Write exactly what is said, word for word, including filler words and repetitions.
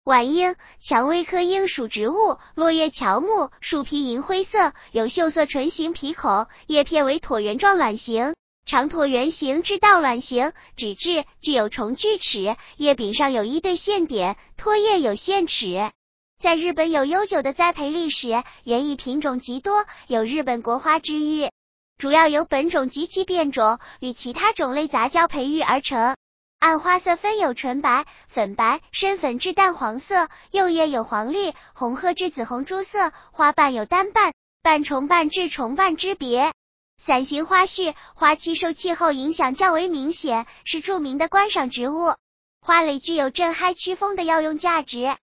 晚樱，蔷薇科樱属植物，落叶乔木，树皮银灰色，有锈色唇形皮孔，叶片为椭圆状卵形，长椭圆形至倒卵形，脂质，具有重锯齿，叶柄上有一对线点，托叶有线齿。在日本有悠久的栽培历史，园艺品种极多，有日本国花之誉，主要由本种及其变种与其他种类杂交培育而成。按花色分有纯白、粉白、深粉至淡黄色，幼叶有黄绿、红褐至紫红珠色，花瓣有单瓣、半重瓣至重瓣之别。伞形花序，花期受气候影响较为明显，是著名的观赏植物。花蕾具有镇嗨驱风的药用价值。